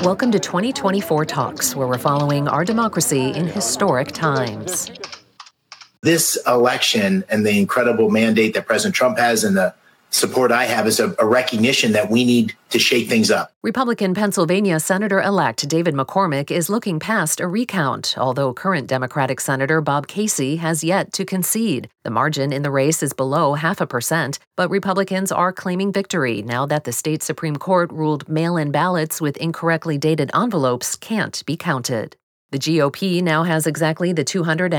Welcome to 2024 Talks, where we're following our democracy in historic times. This election and the incredible mandate that President Trump has and the support I have is a recognition that we need to shake things up. Republican Pennsylvania Senator-elect David McCormick is looking past a recount, although current Democratic Senator Bob Casey has yet to concede. The margin in the race is below 0.5%, but Republicans are claiming victory now that the state Supreme Court ruled mail-in ballots with incorrectly dated envelopes can't be counted. The GOP now has exactly the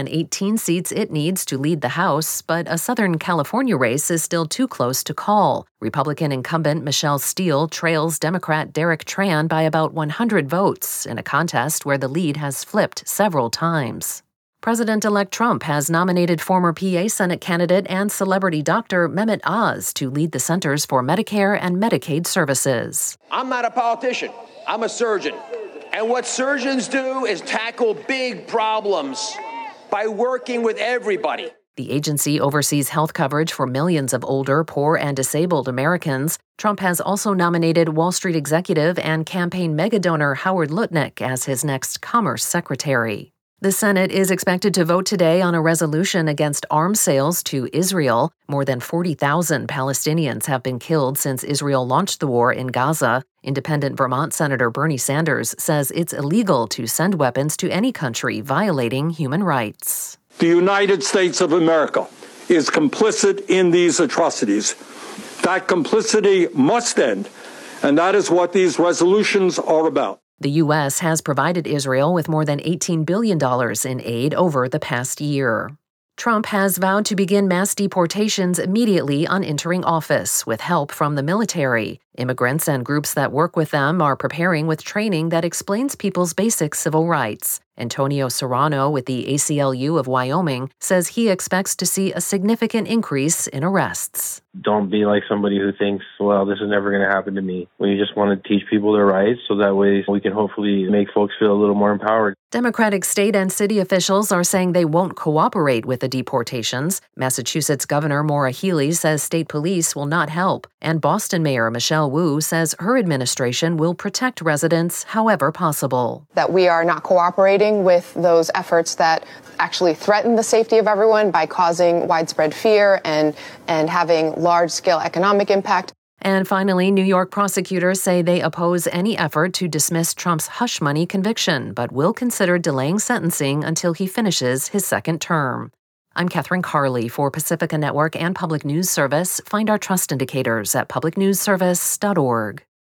218 seats it needs to lead the House, but a Southern California race is still too close to call. Republican incumbent Michelle Steele trails Democrat Derek Tran by about 100 votes in a contest where the lead has flipped several times. President-elect Trump has nominated former PA Senate candidate and celebrity doctor Mehmet Oz to lead the Centers for Medicare and Medicaid Services. I'm not a politician. I'm a surgeon. And what surgeons do is tackle big problems by working with everybody. The agency oversees health coverage for millions of older, poor, and disabled Americans. Trump has also nominated Wall Street executive and campaign megadonor Howard Lutnick as his next Commerce Secretary. The Senate is expected to vote today on a resolution against arms sales to Israel. More than 40,000 Palestinians have been killed since Israel launched the war in Gaza. Independent Vermont Senator Bernie Sanders says it's illegal to send weapons to any country violating human rights. The United States of America is complicit in these atrocities. That complicity must end, and that is what these resolutions are about. The U.S. has provided Israel with more than $18 billion in aid over the past year. Trump has vowed to begin mass deportations immediately on entering office, with help from the military. Immigrants and groups that work with them are preparing with training that explains people's basic civil rights. Antonio Serrano with the ACLU of Wyoming says he expects to see a significant increase in arrests. Don't be like somebody who thinks, well, this is never going to happen to me. We just want to teach people their rights so that way we can hopefully make folks feel a little more empowered. Democratic state and city officials are saying they won't cooperate with the deportations. Massachusetts Governor Maura Healey says state police will not help. And Boston Mayor Michelle Wu says her administration will protect residents however possible. That we are not cooperating with those efforts that actually threaten the safety of everyone by causing widespread fear and having large-scale economic impact. And finally, New York prosecutors say they oppose any effort to dismiss Trump's hush money conviction, but will consider delaying sentencing until he finishes his second term. I'm Catherine Carley for Pacifica Network and Public News Service. Find our trust indicators at publicnewsservice.org.